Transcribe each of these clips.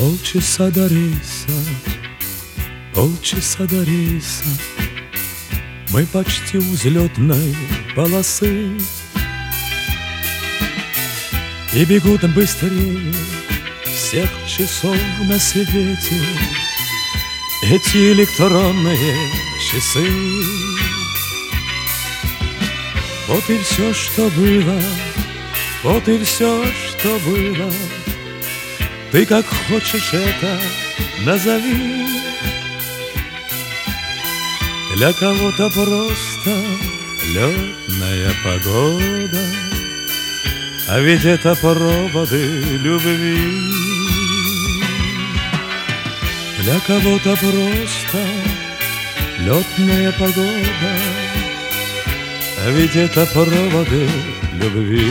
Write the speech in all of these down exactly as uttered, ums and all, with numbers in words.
Полчаса до рейса, полчаса до рейса, мы почти у взлетной полосы. И бегут быстрее всех часов на свете эти электронные часы. Вот и все, что было, вот и все, что было. Ты как хочешь это назови. Для кого-то просто летная погода, а ведь это проводы любви. Для кого-то просто летная погода, а ведь это проводы любви.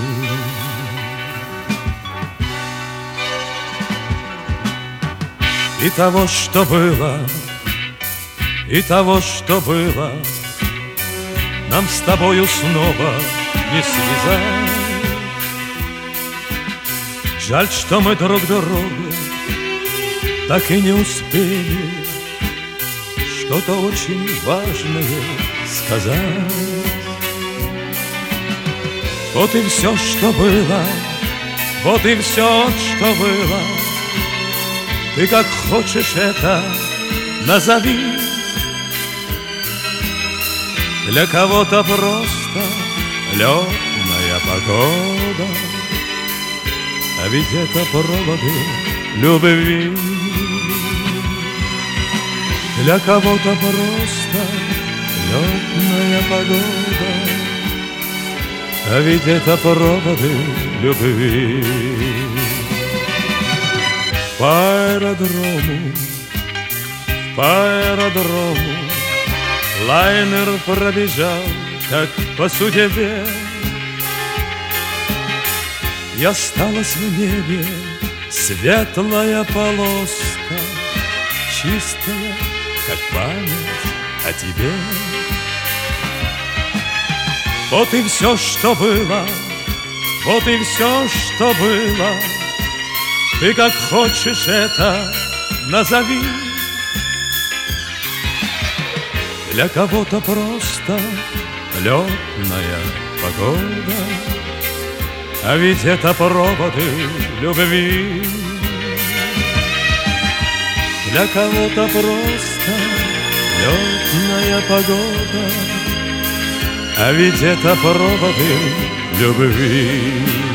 И того, что было, и того, что было, нам с тобою снова не связать. Жаль, что мы друг другу так и не успели что-то очень важное сказать. Вот и все, что было, вот и все, что было. Ты как хочешь это назови. Для кого-то просто летная погода, а ведь это проводы любви. Для кого-то просто летная погода, а ведь это проводы любви. По аэродрому, по аэродрому лайнер пробежал, как по судьбе. И осталась в небе светлая полоска, чистая, как память о тебе. Вот и все, что было, вот и все, что было. Ты как хочешь это назови. Для кого-то просто летная погода, а ведь это проводы любви. Для кого-то просто летная погода, а ведь это проводы любви.